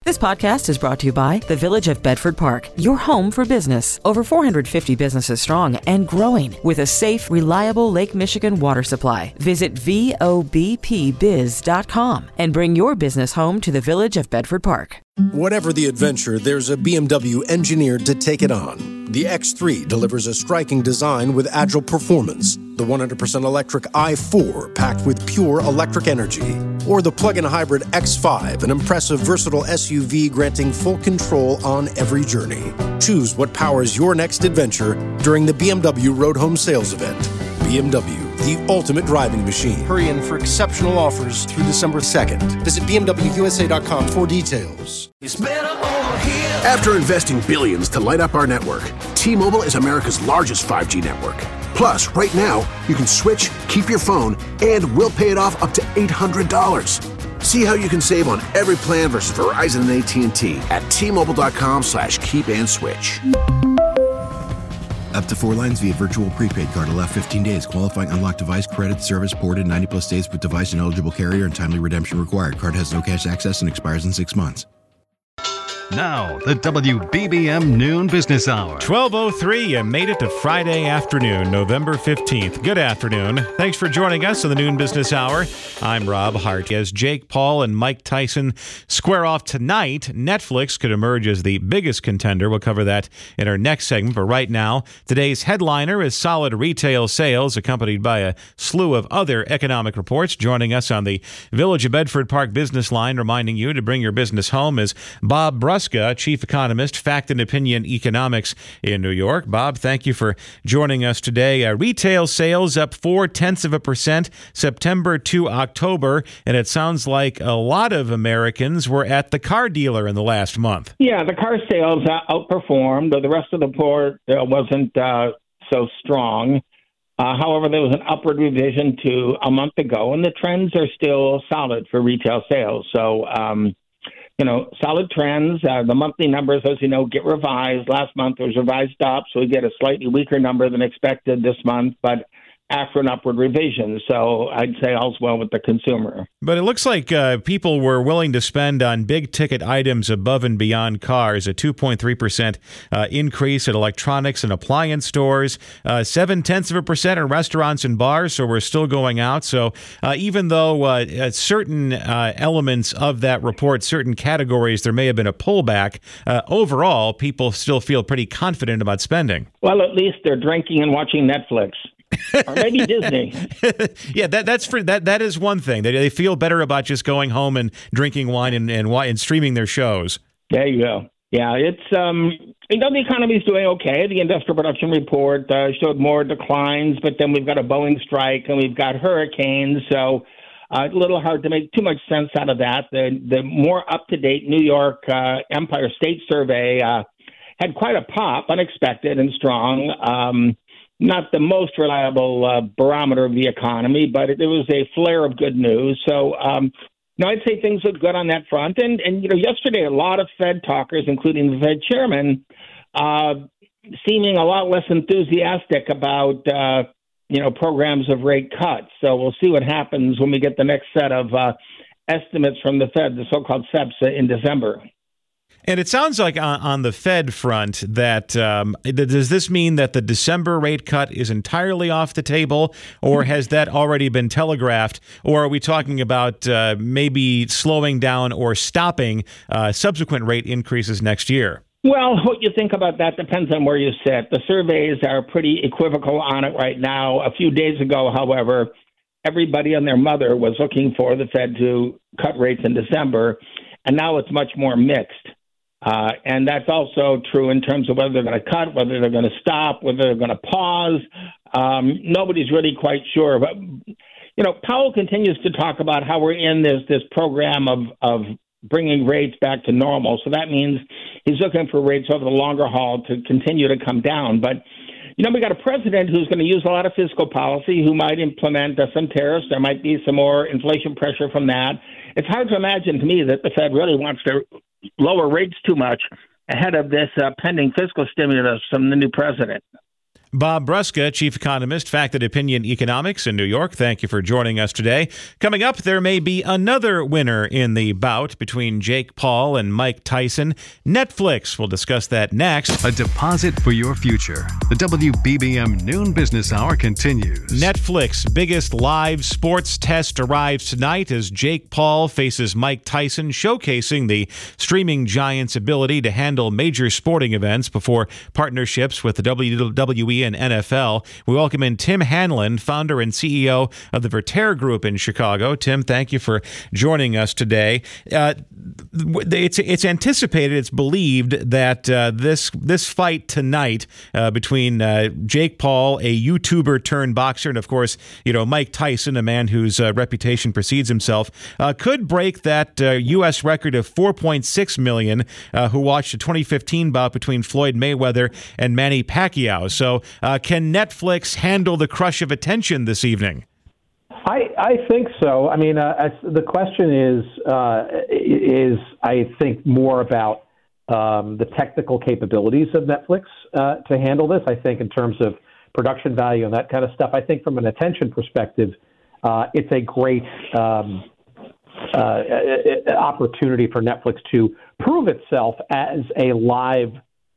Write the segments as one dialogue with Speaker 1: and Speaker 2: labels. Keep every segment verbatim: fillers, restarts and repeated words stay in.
Speaker 1: This podcast is brought to you by the Village of Bedford Park, your home for business. Over four hundred fifty businesses strong and growing with a safe, reliable Lake Michigan water supply. Visit V O B P biz dot com and bring your business home to the Village of Bedford Park.
Speaker 2: Whatever the adventure, there's a B M W engineered to take it on. The X three delivers a striking design with agile performance. The one hundred percent electric i four packed with pure electric energy. Or the plug-in hybrid X five, an impressive versatile S U V granting full control on every journey. Choose what powers your next adventure during the B M W Road Home Sales Event. B M W, the ultimate driving machine. Hurry in for exceptional offers through December second. Visit B M W U S A dot com for details.
Speaker 3: It's better over here.
Speaker 4: After investing billions to light up our network, T-Mobile is America's largest five G network. Plus, right now, you can switch, keep your phone, and we'll pay it off up to eight hundred dollars. See how you can save on every plan versus Verizon and A T and T at T-Mobile.com slash keep and switch.
Speaker 5: Up to four lines via virtual prepaid card. Allow fifteen days. Qualifying unlocked device credit service ported ninety plus days with device and eligible carrier and timely redemption required. Card has no cash access and expires in six months.
Speaker 6: Now, the W B B M Noon Business Hour.
Speaker 7: twelve oh three, you made it to Friday afternoon, November fifteenth. Good afternoon. Thanks for joining us on the Noon Business Hour. I'm Rob Hart. As Jake Paul and Mike Tyson square off tonight, Netflix could emerge as the biggest contender. We'll cover that in our next segment. But right now, today's headliner is solid retail sales, accompanied by a slew of other economic reports. Joining us on the Village of Bedford Park business line, reminding you to bring your business home, is Bob Bruska, Chief Economist, Fact and Opinion Economics in New York. Bob, thank you for joining us today. Uh, retail sales up four-tenths of a percent September to October, and it sounds like a lot of Americans were at the car dealer in the last month.
Speaker 8: Yeah, the car sales uh, outperformed. The rest of the report uh, wasn't uh, so strong. Uh, however, there was an upward revision to a month ago, and the trends are still solid for retail sales. So, um, you know, solid trends. Uh, the monthly numbers, as you know, get revised. Last month it was revised up, so we get a slightly weaker number than expected this month, but after an upward revision. So I'd say all's well with the consumer.
Speaker 7: But it looks like uh, people were willing to spend on big-ticket items above and beyond cars, a two point three percent uh, increase at electronics and appliance stores, uh, seven-tenths of a percent in restaurants and bars, so we're still going out. So uh, even though uh, certain uh, elements of that report, certain categories, there may have been a pullback, uh, overall, people still feel pretty confident about spending.
Speaker 8: Well, at least they're drinking and watching Netflix. Or maybe Disney.
Speaker 7: yeah, that that's for that. That is one thing. They they feel better about just going home and drinking wine and and, and streaming their shows.
Speaker 8: There you go. Yeah, it's um, you know, the economy is doing okay. The industrial production report uh, showed more declines, but then we've got a Boeing strike and we've got hurricanes, so uh, it's a little hard to make too much sense out of that. The the more up to date New York uh, Empire State Survey uh, had quite a pop, unexpected and strong. Um, Not the most reliable uh, barometer of the economy, but it, it was a flare of good news. So, um, no, I'd say things look good on that front. And, and you know, yesterday, a lot of Fed talkers, including the Fed chairman, uh, seeming a lot less enthusiastic about, uh, you know, programs of rate cuts. So we'll see what happens when we get the next set of uh, estimates from the Fed, the so-called SEPSA, in December.
Speaker 7: And it sounds like on, on the Fed front that um, does this mean that the December rate cut is entirely off the table, or has that already been telegraphed, or are we talking about uh, maybe slowing down or stopping uh, subsequent rate increases next year?
Speaker 8: Well, what you think about that depends on where you sit. The surveys are pretty equivocal on it right now. A few days ago, however, everybody and their mother was looking for the Fed to cut rates in December, and now it's much more mixed. Uh, and that's also true in terms of whether they're going to cut, whether they're going to stop, whether they're going to pause. Um, nobody's really quite sure. But, you know, Powell continues to talk about how we're in this this program of, of bringing rates back to normal. So that means he's looking for rates over the longer haul to continue to come down. But, you know, we got a president who's going to use a lot of fiscal policy, who might implement uh, some tariffs. There might be some more inflation pressure from that. It's hard to imagine to me that the Fed really wants to lower rates too much ahead of this uh, pending fiscal stimulus from the new president.
Speaker 7: Bob Brusca, chief economist, Facted Opinion Economics in New York. Thank you for joining us today. Coming up, there may be another winner in the bout between Jake Paul and Mike Tyson. Netflix. We'll discuss that next.
Speaker 6: A deposit for your future. The W B B M Noon Business Hour continues.
Speaker 7: Netflix biggest live sports test arrives tonight as Jake Paul faces Mike Tyson, showcasing the streaming giant's ability to handle major sporting events before partnerships with the W W E and N F L. We welcome in Tim Hanlon, founder and C E O of the Vertere Group in Chicago. Tim, thank you for joining us today. Uh, it's it's anticipated, it's believed that uh, this this fight tonight uh, between uh, Jake Paul, a YouTuber turned boxer, and of course, you know, Mike Tyson, a man whose uh, reputation precedes himself, uh, could break that uh, U S record of four point six million uh, who watched the twenty fifteen bout between Floyd Mayweather and Manny Pacquiao. So uh, can Netflix handle the crush of attention this evening?
Speaker 3: I, I think so. I mean, uh, as the question is, uh, is I think more about um, the technical capabilities of Netflix uh, to handle this. I think in terms of production value and that kind of stuff. I think from an attention perspective, uh, it's a great um, uh, opportunity for Netflix to prove itself as a live,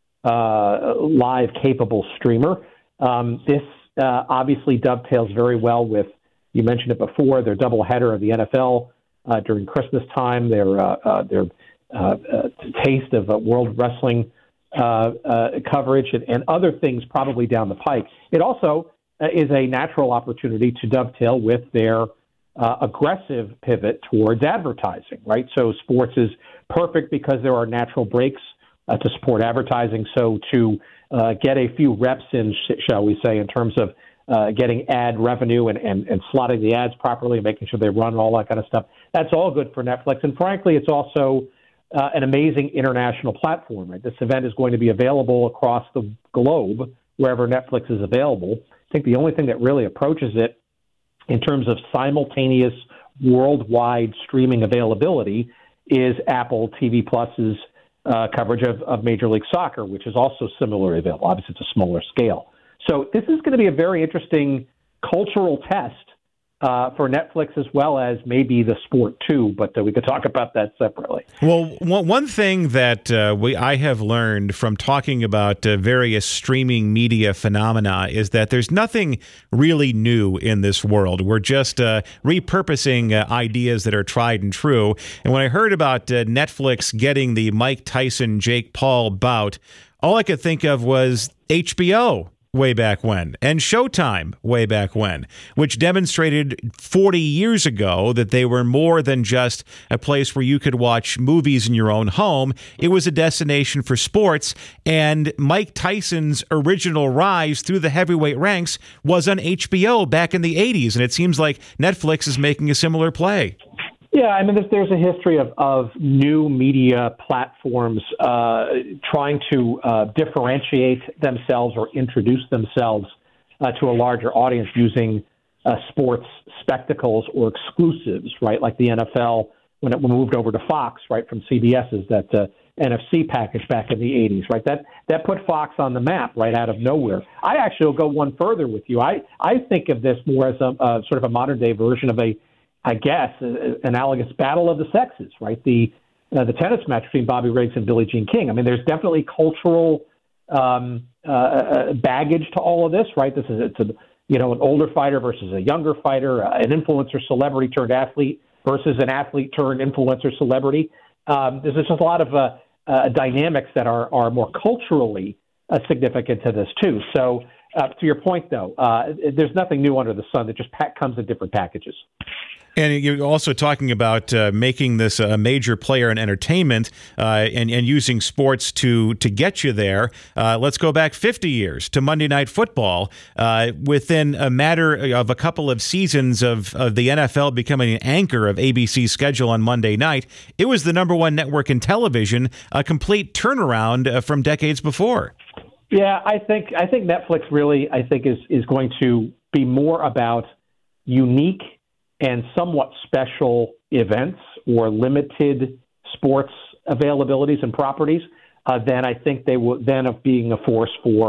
Speaker 3: uh, live capable streamer. Um, this uh, obviously dovetails very well with, you mentioned it before, their doubleheader of the N F L uh, during Christmas time, their uh, uh, their uh, uh, taste of uh, World Wrestling uh, uh, coverage, and, and other things probably down the pike. It also uh, is a natural opportunity to dovetail with their uh, aggressive pivot towards advertising, right? So sports is perfect because there are natural breaks uh, to support advertising. So to uh, get a few reps in, shall we say, in terms of Uh, getting ad revenue and, and, and slotting the ads properly and making sure they run, all that kind of stuff. That's all good for Netflix. And frankly, it's also uh, an amazing international platform. Right? This event is going to be available across the globe, wherever Netflix is available. I think the only thing that really approaches it in terms of simultaneous worldwide streaming availability is Apple T V Plus's uh, coverage of, of Major League Soccer, which is also similarly available. Obviously, it's a smaller scale. So this is going to be a very interesting cultural test uh, for Netflix as well as maybe the sport too, but uh, we could talk about that separately.
Speaker 7: Well, one thing that uh, we I have learned from talking about uh, various streaming media phenomena is that there's nothing really new in this world. We're just uh, repurposing uh, ideas that are tried and true. And when I heard about uh, Netflix getting the Mike Tyson, Jake Paul bout, all I could think of was H B O. Way back when, and Showtime way back when, which demonstrated forty years ago that they were more than just a place where you could watch movies in your own home. It was a destination for sports, and Mike Tyson's original rise through the heavyweight ranks was on H B O back in the eighties, and it seems like Netflix is making a similar play.
Speaker 3: Yeah, I mean, there's, there's a history of, of new media platforms uh, trying to uh, differentiate themselves or introduce themselves uh, to a larger audience using uh, sports spectacles or exclusives, right? Like the N F L when it moved over to Fox, right, from C B S's that uh, N F C package back in the eighties, right? That that put Fox on the map right out of nowhere. I actually will go one further with you. I, I think of this more as a uh, sort of a modern day version of a I guess, uh, analogous battle of the sexes, right? The uh, the tennis match between Bobby Riggs and Billie Jean King. I mean, there's definitely cultural um, uh, baggage to all of this, right? This is it's a you know an older fighter versus a younger fighter, uh, an influencer celebrity turned athlete versus an athlete turned influencer celebrity. Um, there's just a lot of uh, uh, dynamics that are are more culturally uh, significant to this too. So. Uh, to your point, though, uh, there's nothing new under the sun. That just pack comes in different packages.
Speaker 7: And you're also talking about uh, making this a major player in entertainment uh, and, and using sports to to get you there. Uh, let's go back fifty years to Monday Night Football. Uh, within a matter of a couple of seasons of, of the N F L becoming an anchor of A B C's schedule on Monday night, it was the number one network in television, a complete turnaround uh, from decades before.
Speaker 3: Yeah, I think I think Netflix really I think is is going to be more about unique and somewhat special events or limited sports availabilities and properties uh, than I think they will then of being a force for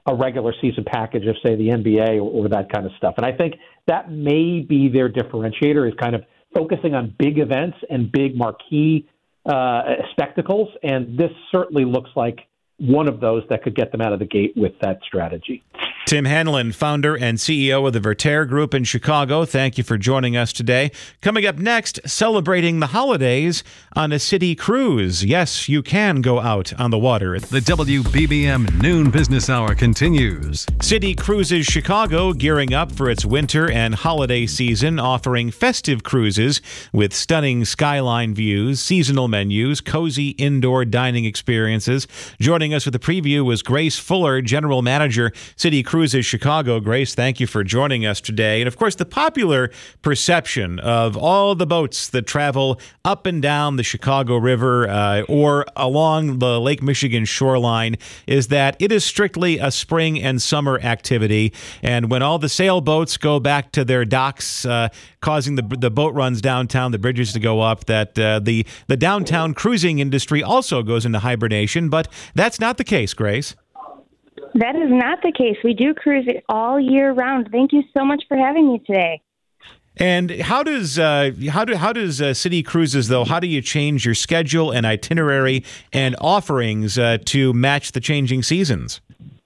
Speaker 3: a regular season package of, say, the N B A or, or that kind of stuff. And I think that may be their differentiator, is kind of focusing on big events and big marquee uh, spectacles. And this certainly looks like one of those that could get them out of the gate with that strategy.
Speaker 7: Tim Hanlon, founder and C E O of the Vertere Group in Chicago, thank you for joining us today. Coming up next, celebrating the holidays on a city cruise. Yes, you can go out on the water.
Speaker 6: The W B B M Noon Business Hour continues.
Speaker 7: City Cruises Chicago gearing up for its winter and holiday season, offering festive cruises with stunning skyline views, seasonal menus, cozy indoor dining experiences. Joining us with a preview was Grace Fuller, General Manager, City Cruises Chicago. Grace, thank you for joining us today. And of course, the popular perception of all the boats that travel up and down the Chicago River uh, or along the Lake Michigan shoreline is that it is strictly a spring and summer activity. And when all the sailboats go back to their docks, uh, causing the the boat runs downtown, the bridges to go up, that uh, the, the downtown cruising industry also goes into hibernation. But that's not the case, Grace.
Speaker 9: That is not the case. We do cruise it all year round. Thank you so much for having me today.
Speaker 7: And how does uh, how do how does uh, City Cruises, though? How do you change your schedule and itinerary and offerings uh, to match the changing seasons?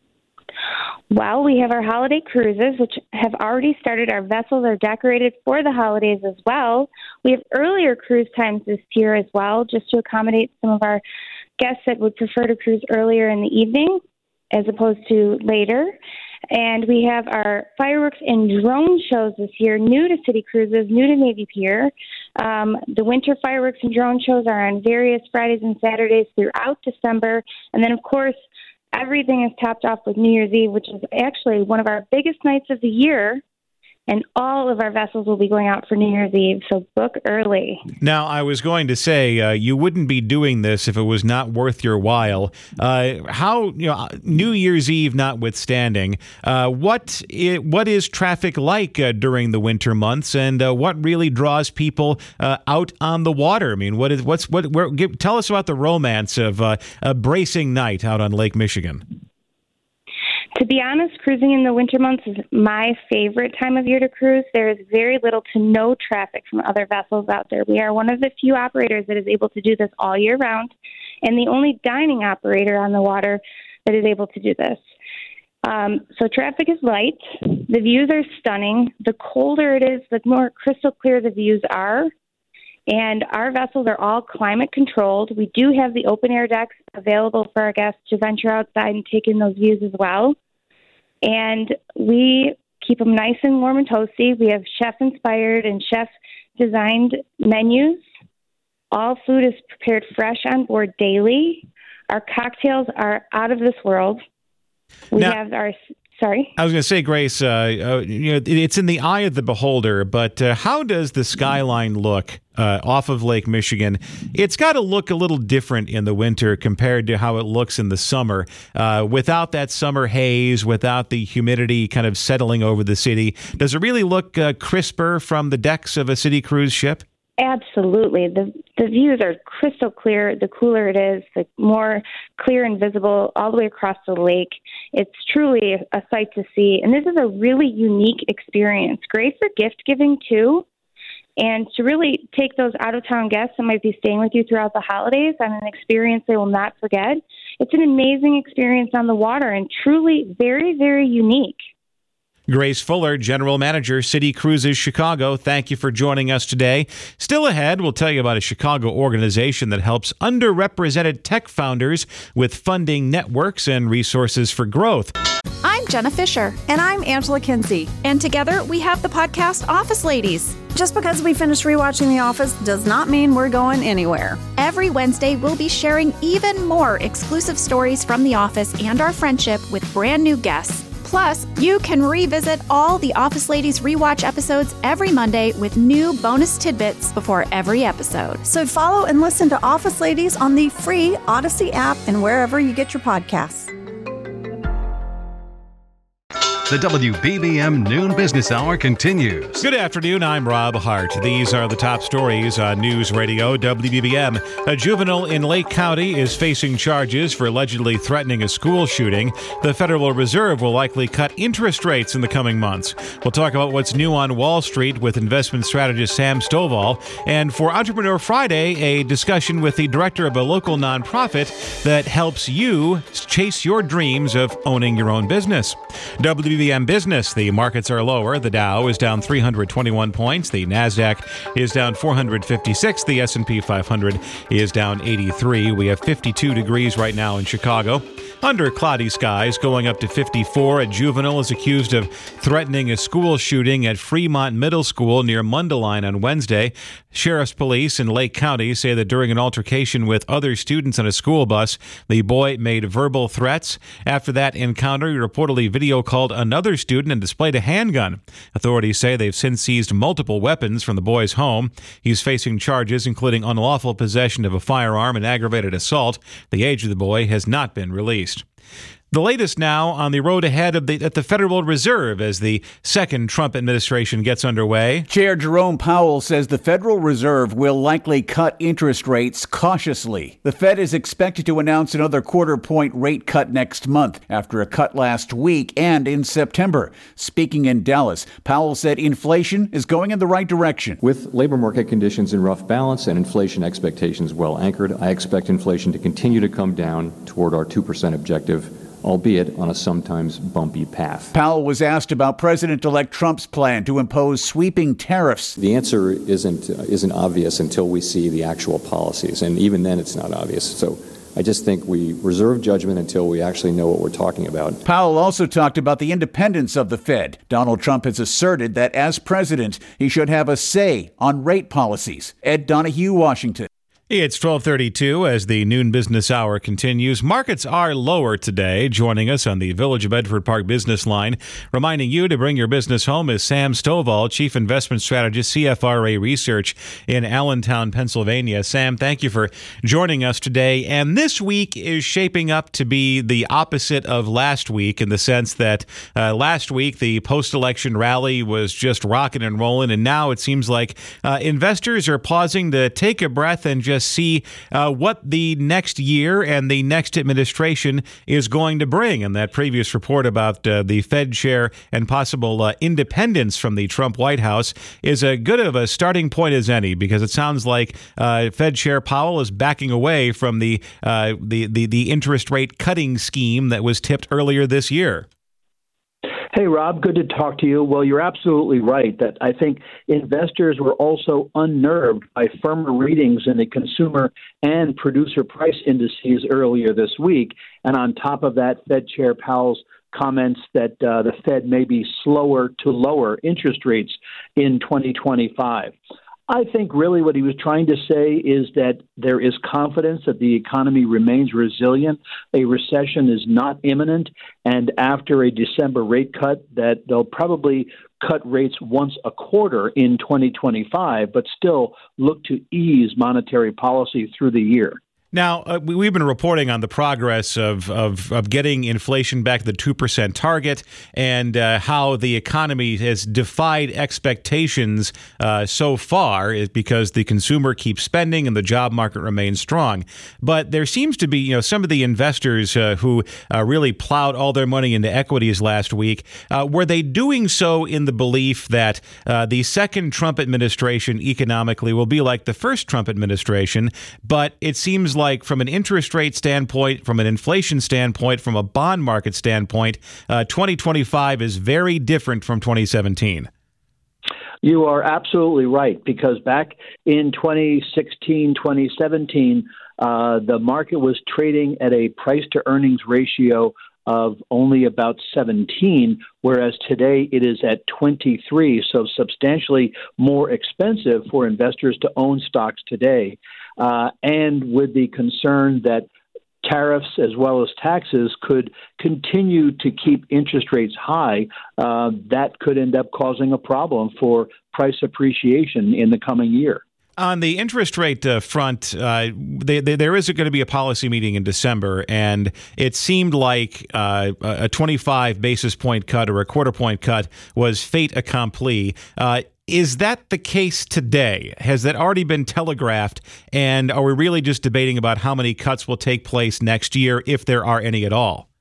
Speaker 9: Well, we have our holiday cruises, which have already started. Our vessels are decorated for the holidays as well. We have earlier cruise times this year as well, just to accommodate some of our guests that would prefer to cruise earlier in the evening as opposed to later. And we have our fireworks and drone shows this year, new to City Cruises, new to Navy Pier. Um, the winter fireworks and drone shows are on various Fridays and Saturdays throughout December. And then, of course, everything is topped off with New Year's Eve, which is actually one of our biggest nights of the year. And all of our vessels will be going out for New Year's Eve, so book early.
Speaker 7: Now, I was going to say, uh, you wouldn't be doing this if it was not worth your while. Uh, how, you know, New Year's Eve notwithstanding, uh, what I- what is traffic like uh, during the winter months, and uh, what really draws people uh, out on the water? I mean, what is what's what? Where, give, tell us about the romance of uh, a bracing night out on Lake Michigan.
Speaker 9: To be honest, cruising in the winter months is my favorite time of year to cruise. There is very little to no traffic from other vessels out there. We are one of the few operators that is able to do this all year round, and the only dining operator on the water that is able to do this. Um, so traffic is light. The views are stunning. The colder it is, the more crystal clear the views are. And our vessels are all climate controlled. We do have the open air decks available for our guests to venture outside and take in those views as well. And we keep them nice and warm and toasty. We have chef-inspired and chef-designed menus. All food is prepared fresh on board daily. Our cocktails are out of this world. We
Speaker 7: now,
Speaker 9: have our... Sorry?
Speaker 7: I was going to say, Grace, uh, uh, you know, it's in the eye of the beholder, but uh, how does the skyline look uh, off of Lake Michigan? It's got to look a little different in the winter compared to how it looks in the summer. Uh, without that summer haze, without the humidity kind of settling over the city, does it really look uh, crisper from the decks of a city cruise ship?
Speaker 9: Absolutely. The the views are crystal clear. The cooler it is, the more clear and visible all the way across the lake. It's truly a sight to see. And this is a really unique experience. Great for gift giving, too. And to really take those out-of-town guests that might be staying with you throughout the holidays on an experience they will not forget. It's an amazing experience on the water and truly very, very unique.
Speaker 7: Grace Fuller, General Manager, City Cruises Chicago, thank you for joining us today. Still ahead, we'll tell you about a Chicago organization that helps underrepresented tech founders with funding networks and resources for growth.
Speaker 10: I'm Jenna Fisher.
Speaker 11: And I'm Angela Kinsey.
Speaker 10: And together we have the podcast Office Ladies.
Speaker 11: Just because we finished rewatching The Office does not mean we're going anywhere.
Speaker 10: Every Wednesday, we'll be sharing even more exclusive stories from The Office and our friendship with brand new guests. Plus, you can revisit all the Office Ladies rewatch episodes every Monday with new bonus tidbits before every episode.
Speaker 11: So follow and listen to Office Ladies on the free Odyssey app and wherever you get your podcasts.
Speaker 6: The W B B M Noon Business Hour continues.
Speaker 7: Good afternoon, I'm Rob Hart. These are the top stories on News Radio W B B M. A juvenile in Lake County is facing charges for allegedly threatening a school shooting. The Federal Reserve will likely cut interest rates in the coming months. We'll talk about what's new on Wall Street with investment strategist Sam Stovall. And for Entrepreneur Friday, a discussion with the director of a local nonprofit that helps you chase your dreams of owning your own business. W B B M Business, the markets are lower. The Dow is down three hundred twenty-one points. The NASDAQ is down four hundred fifty-six. The S and P five hundred is down eighty-three. We have fifty-two degrees right now in Chicago. Under cloudy skies, going up to fifty-four. A juvenile is accused of threatening a school shooting at Fremont Middle School near Mundelein on Wednesday. Sheriff's Police in Lake County say that during an altercation with other students on a school bus, the boy made verbal threats. After that encounter, he reportedly video called another student and displayed a handgun. Authorities say they've since seized multiple weapons from the boy's home. He's facing charges including unlawful possession of a firearm and aggravated assault. The age of the boy has not been released. The latest now on the road ahead of the, at the Federal Reserve as the second Trump administration gets underway.
Speaker 12: Chair Jerome Powell says the Federal Reserve will likely cut interest rates cautiously. The Fed is expected to announce another quarter point rate cut next month after a cut last week and in September. Speaking in Dallas, Powell said inflation is going in the right direction.
Speaker 13: With labor market conditions in rough balance and inflation expectations well anchored, I expect inflation to continue to come down toward our two percent objective, albeit on a sometimes bumpy path.
Speaker 12: Powell was asked about President-elect Trump's plan to impose sweeping tariffs.
Speaker 13: The answer isn't uh, isn't obvious until we see the actual policies, and even then it's not obvious. So I just think we reserve judgment until we actually know what we're talking about.
Speaker 12: Powell also talked about the independence of the Fed. Donald Trump has asserted that as president, he should have a say on rate policies. Ed Donahue, Washington.
Speaker 7: It's twelve thirty-two as the noon business hour continues. Markets are lower today. Joining us on the Village of Bedford Park business line, reminding you to bring your business home, is Sam Stovall, Chief Investment Strategist, C F R A Research in Allentown, Pennsylvania. Sam, thank you for joining us today. And this week is shaping up to be the opposite of last week in the sense that uh, last week the post-election rally was just rocking and rolling, and now it seems like uh, investors are pausing to take a breath and just see uh, what the next year and the next administration is going to bring. And that previous report about uh, the Fed chair and possible uh, independence from the Trump White House is as good of a starting point as any, because it sounds like uh, Fed Chair Powell is backing away from the, uh, the, the, the interest rate cutting scheme that was tipped earlier this year.
Speaker 14: Hey, Rob, good to talk to you. Well, you're absolutely right that I think investors were also unnerved by firmer readings in the consumer and producer price indices earlier this week. And on top of that, Fed Chair Powell's comments that uh, the Fed may be slower to lower interest rates in twenty twenty-five. I think really what he was trying to say is that there is confidence that the economy remains resilient. A recession is not imminent. And after a December rate cut, that they'll probably cut rates once a quarter in twenty twenty-five, but still look to ease monetary policy through the year.
Speaker 7: Now, uh, we, we've been reporting on the progress of, of, of getting inflation back to the two percent target and uh, how the economy has defied expectations uh, so far is because the consumer keeps spending and the job market remains strong. But there seems to be, you know, some of the investors uh, who uh, really plowed all their money into equities last week, uh, were they doing so in the belief that uh, the second Trump administration economically will be like the first Trump administration, but it seems like like from an interest rate standpoint, from an inflation standpoint, from a bond market standpoint, uh, twenty twenty-five is very different from twenty seventeen.
Speaker 14: You are absolutely right, because back in twenty sixteen, twenty seventeen, uh, the market was trading at a price-to-earnings ratio of only about seventeen, whereas today it is at twenty-three, so substantially more expensive for investors to own stocks today. Uh, and with the concern that tariffs as well as taxes could continue to keep interest rates high, uh, that could end up causing a problem for price appreciation in the coming year.
Speaker 7: On the interest rate uh, front, uh, they, they, there is going to be a policy meeting in December, and it seemed like uh, a twenty-five basis point cut or a quarter point cut was fait accompli. Uh, is that the case today? Has that already been telegraphed, and are we really just debating about how many cuts will take place next year, if there are any at all?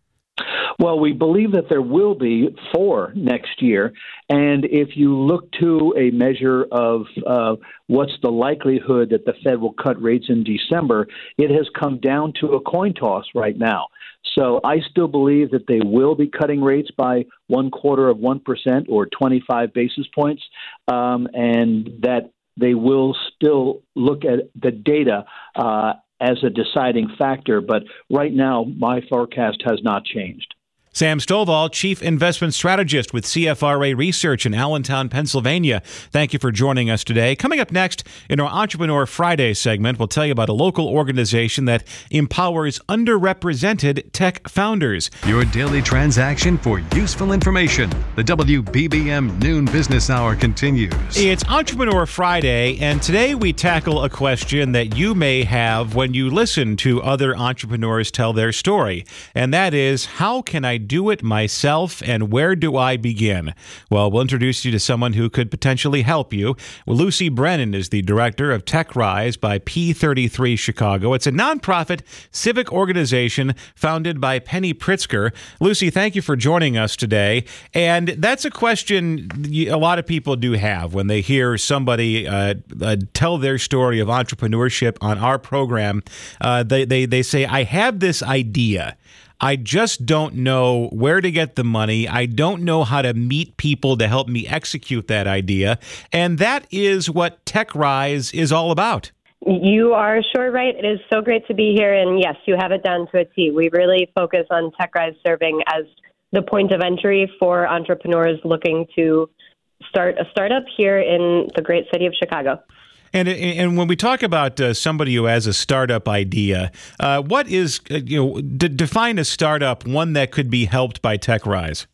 Speaker 14: Well, we believe that there will be four next year. And if you look to a measure of uh, what's the likelihood that the Fed will cut rates in December, it has come down to a coin toss right now. So I still believe that they will be cutting rates by one quarter of one percent or twenty-five basis points, um, and that they will still look at the data uh, as a deciding factor. But right now, my forecast has not changed.
Speaker 7: Sam Stovall, Chief Investment Strategist with C F R A Research in Allentown, Pennsylvania. Thank you for joining us today. Coming up next in our Entrepreneur Friday segment, we'll tell you about a local organization that empowers underrepresented tech founders.
Speaker 6: Your daily transaction for useful information. The W B B M Noon Business Hour continues.
Speaker 7: It's Entrepreneur Friday, and today we tackle a question that you may have when you listen to other entrepreneurs tell their story, and that is, how can I do it myself, and where do I begin? Well, we'll introduce you to someone who could potentially help you. Well, Lucy Brennan is the director of TechRise by P thirty-three Chicago. It's a nonprofit civic organization founded by Penny Pritzker. Lucy, thank you for joining us today. And that's a question a lot of people do have when they hear somebody uh, uh, tell their story of entrepreneurship on our program. Uh, they, they, they say, I have this idea. I just don't know where to get the money. I don't know how to meet people to help me execute that idea. And that is what TechRise is all about.
Speaker 15: You are sure right. It is so great to be here. And yes, you have it down to a T. We really focus on TechRise serving as the point of entry for entrepreneurs looking to start a startup here in the great city of Chicago.
Speaker 7: And and when we talk about uh, somebody who has a startup idea, uh, what is, uh, you know, d- define a startup, one that could be helped by TechRise?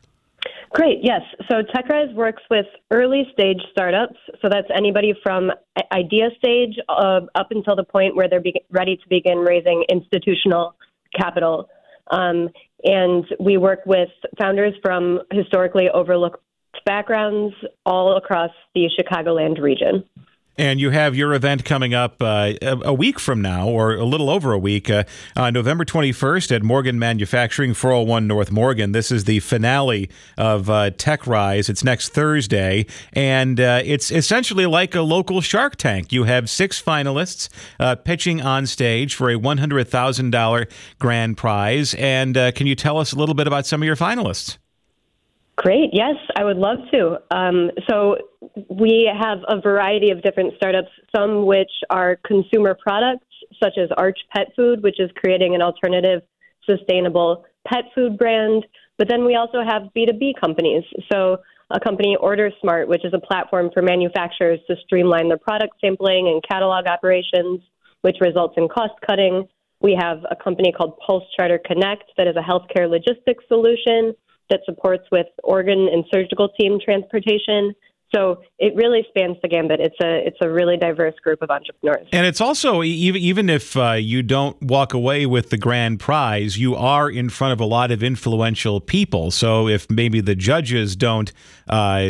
Speaker 15: Great, yes. So TechRise works with early stage startups. So that's anybody from idea stage uh, up until the point where they're be- ready to begin raising institutional capital. Um, and we work with founders from historically overlooked backgrounds all across the Chicagoland region.
Speaker 7: And you have your event coming up uh, a week from now, or a little over a week, uh, uh, November twenty-first at Morgan Manufacturing, four oh one North Morgan. This is the finale of uh, TechRise. It's next Thursday, and uh, it's essentially like a local Shark Tank. You have six finalists uh, pitching on stage for a one hundred thousand dollars grand prize. And uh, can you tell us a little bit about some of your finalists?
Speaker 15: Great. Yes, I would love to. Um, so we have a variety of different startups, some which are consumer products, such as Arch Pet Food, which is creating an alternative, sustainable pet food brand. But then we also have B two B companies. So a company, OrderSmart, which is a platform for manufacturers to streamline their product sampling and catalog operations, which results in cost cutting. We have a company called Pulse Charter Connect that is a healthcare logistics solution that supports with organ and surgical team transportation. So it really spans the gambit. It's a it's a really diverse group of entrepreneurs.
Speaker 7: And it's also, even even if uh, you don't walk away with the grand prize, you are in front of a lot of influential people. So if maybe the judges don't, uh,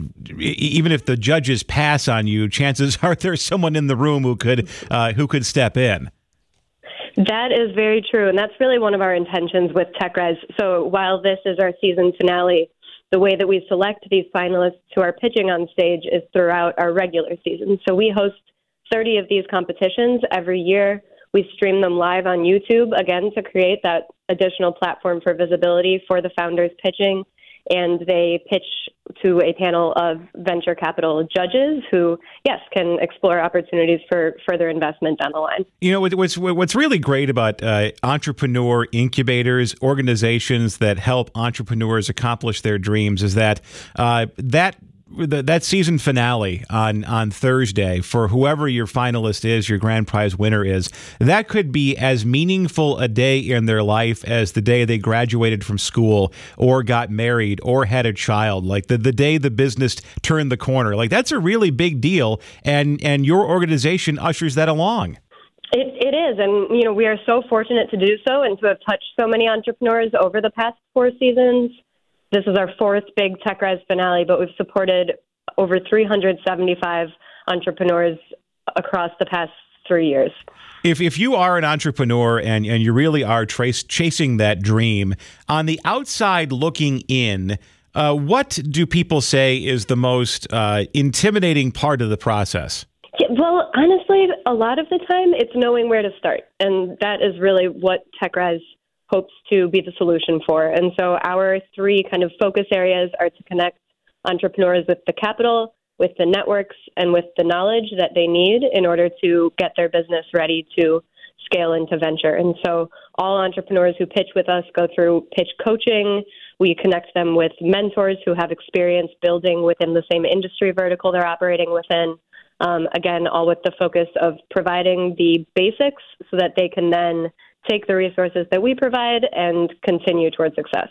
Speaker 7: even if the judges pass on you, chances are there's someone in the room who could uh, who could step in.
Speaker 15: That is very true, and that's really one of our intentions with TechRise. So while this is our season finale, the way that we select these finalists who are pitching on stage is throughout our regular season. So we host thirty of these competitions every year. We stream them live on YouTube, again, to create that additional platform for visibility for the founders pitching. And they pitch to a panel of venture capital judges who, yes, can explore opportunities for further investment down the line.
Speaker 7: You know, what's what's really great about uh, entrepreneur incubators, organizations that help entrepreneurs accomplish their dreams, is that uh, that the, that season finale on, on Thursday for whoever your finalist is, your grand prize winner is, that could be as meaningful a day in their life as the day they graduated from school or got married or had a child, like the, the day the business turned the corner. Like, that's a really big deal, and, and your organization ushers that along.
Speaker 15: It, it is, and you know we are so fortunate to do so and to have touched so many entrepreneurs over the past four seasons. This is our fourth big TechRise finale, but we've supported over three hundred seventy-five entrepreneurs across the past three years.
Speaker 7: If if you are an entrepreneur and, and you really are trace, chasing that dream, on the outside looking in, uh, what do people say is the most uh, intimidating part of the process?
Speaker 15: Yeah, well, honestly, a lot of the time it's knowing where to start. And that is really what TechRise hopes to be the solution for. And so our three kind of focus areas are to connect entrepreneurs with the capital, with the networks, and with the knowledge that they need in order to get their business ready to scale into venture. And so all entrepreneurs who pitch with us go through pitch coaching. We connect them with mentors who have experience building within the same industry vertical they're operating within. Um, again, all with the focus of providing the basics so that they can then take the resources that we provide and continue towards success.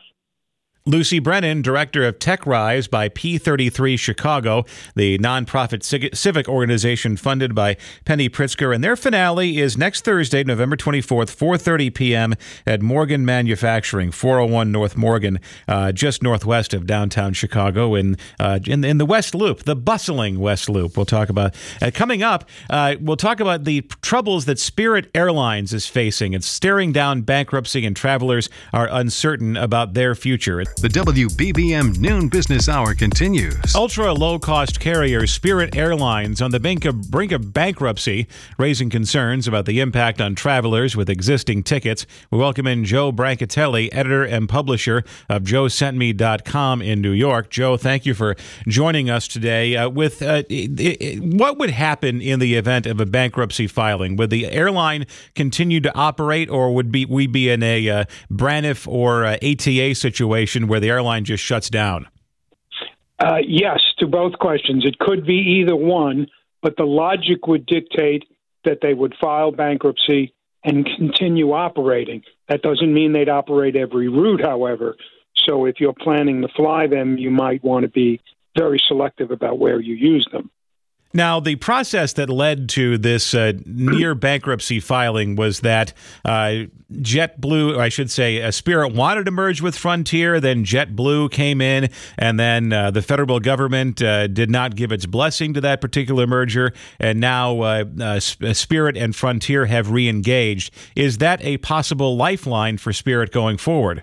Speaker 7: Lucy Brennan, director of TechRise by P thirty-three Chicago, the nonprofit civic organization funded by Penny Pritzker. And their finale is next Thursday, November twenty-fourth, four thirty p.m. at Morgan Manufacturing, four oh one North Morgan, uh, just northwest of downtown Chicago in, uh, in in the West Loop, the bustling West Loop. We'll talk about uh, coming up. Uh, we'll talk about the troubles that Spirit Airlines is facing. It's staring down bankruptcy, and travelers are uncertain about their future.
Speaker 6: The W B B M Noon Business Hour continues.
Speaker 7: Ultra low-cost carrier Spirit Airlines on the brink of, brink of bankruptcy, raising concerns about the impact on travelers with existing tickets. We welcome in Joe Brancatelli, editor and publisher of Joe Sent Me dot com in New York. Joe, thank you for joining us today. Uh, with uh, it, it, what would happen in the event of a bankruptcy filing? Would the airline continue to operate, or would be, we be in a uh, Braniff or uh, A T A situation where the airline just shuts down?
Speaker 16: Uh, yes, to both questions. It could be either one, but the logic would dictate that they would file bankruptcy and continue operating. That doesn't mean they'd operate every route, however. So if you're planning to fly them, you might want to be very selective about where you use them.
Speaker 7: Now, the process that led to this uh, near bankruptcy filing was that uh, JetBlue, or I should say, uh, Spirit wanted to merge with Frontier, then JetBlue came in, and then uh, the federal government uh, did not give its blessing to that particular merger, and now uh, uh, Spirit and Frontier have re-engaged. Is that a possible lifeline for Spirit going forward?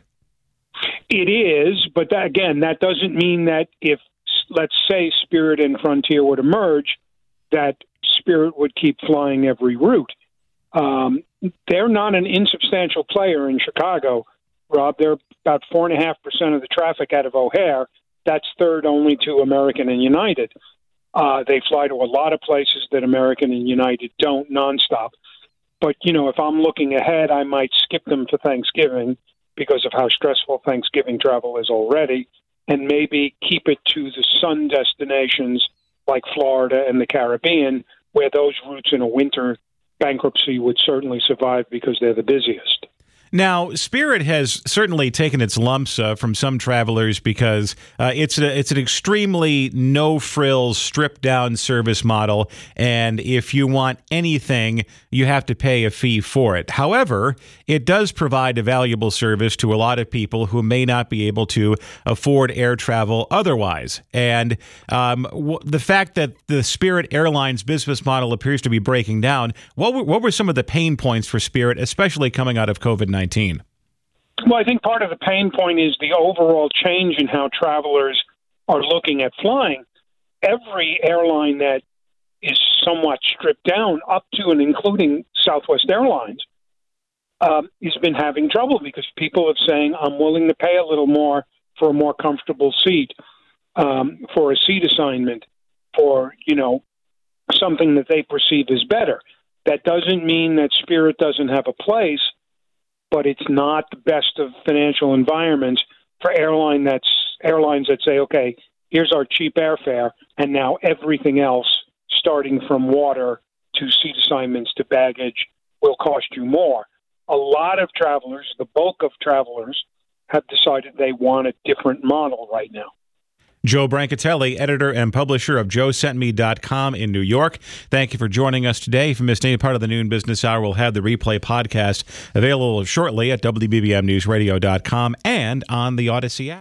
Speaker 16: It is, but that, again, that doesn't mean that if, let's say, Spirit and Frontier were to merge, that Spirit would keep flying every route. Um, they're not an insubstantial player in Chicago, Rob. They're about four and a half percent of the traffic out of O'Hare. That's third only to American and United. Uh, they fly to a lot of places that American and United don't nonstop. But, you know, if I'm looking ahead, I might skip them for Thanksgiving because of how stressful Thanksgiving travel is already, and maybe keep it to the sun destinations like Florida and the Caribbean, where those routes in a winter bankruptcy would certainly survive because they're the busiest.
Speaker 7: Now, Spirit has certainly taken its lumps uh, from some travelers because uh, it's a, it's an extremely no-frills, stripped-down service model, and if you want anything, you have to pay a fee for it. However, it does provide a valuable service to a lot of people who may not be able to afford air travel otherwise. And um, w- the fact that the Spirit Airlines business model appears to be breaking down, what were, what were some of the pain points for Spirit, especially coming out of COVID nineteen?
Speaker 16: Well, I think part of the pain point is the overall change in how travelers are looking at flying. Every airline that is somewhat stripped down, up to and including Southwest Airlines, um, has been having trouble because people are saying, I'm willing to pay a little more for a more comfortable seat, um, for a seat assignment, for, you know, something that they perceive as better. That doesn't mean that Spirit doesn't have a place, but it's not the best of financial environments for airline that's airlines that say, okay, here's our cheap airfare, and now everything else, starting from water to seat assignments to baggage, will cost you more. A lot of travelers, the bulk of travelers, have decided they want a different model right now.
Speaker 7: Joe Brancatelli, editor and publisher of joe sent me dot com in New York. Thank you for joining us today. If you missed any part of the Noon Business Hour, we'll have the replay podcast available shortly at W B B M news radio dot com and on the Odyssey app.